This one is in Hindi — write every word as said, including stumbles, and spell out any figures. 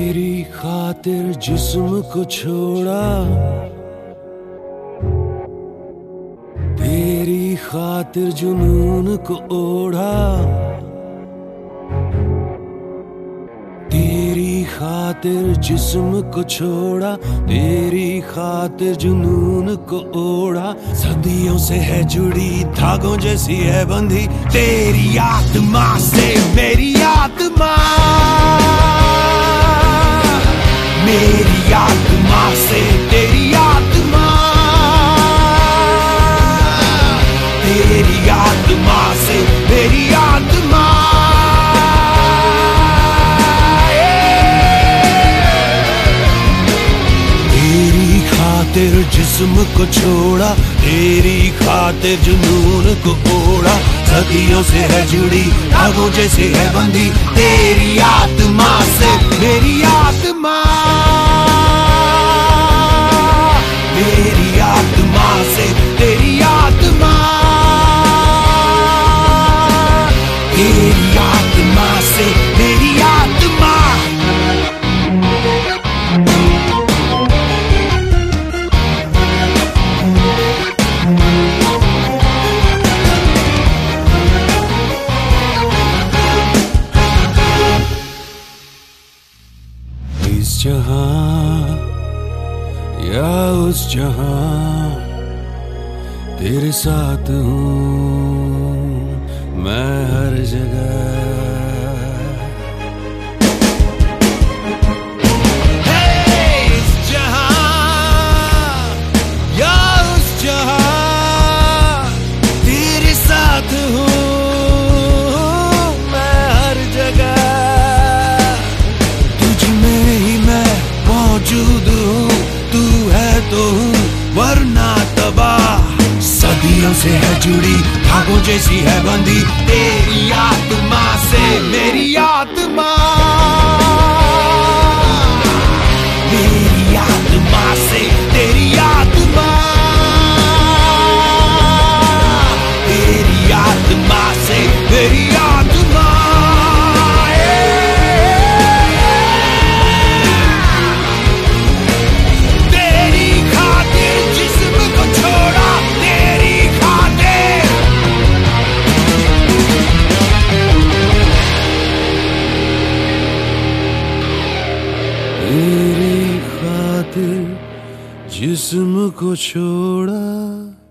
तेरी खातिर जिस्म को छोड़ा, तेरी खातिर जुनून को ओढ़ा, तेरी खातिर जिस्म को छोड़ा, तेरी खातिर जुनून को ओढ़ा। सदियों से है जुड़ी धागों जैसी है बंधी तेरी आत्मा से मेरी आत्मा, मेरी आत्मा से तेरी आत्मा, तेरी आत्मा से मेरी आत्मा। तेरी खातिर जिस्म को छोड़ा, तेरी खातिर जुनून को ओढ़ा। सदियों से है जुड़ी धागों जैसे है बंधी तेरी आत्मा से मेरी आत्मा, मेरी आत्मा से तेरी आत्मा, तेरी आत्मा से मेरी आत्मा। इस जहां या उस जहां तेरे साथ हूँ मैं हर जगह। इस जहां या उस जहां तेरे साथ हूँ मैं हर जगह। तुझ में ही मैं मौजूद हूँ, तू है तो हूँ वरना तबाह। सदियों से है जुड़ी धागों जैसी है बंधी तेरी आत्मा से मेरी आत्मा, मेरी आत्मा से तेरी आत्मा, तेरी आत्मा से मेरी आत्मा। तेरी खातिर जिस्म को छोड़ा,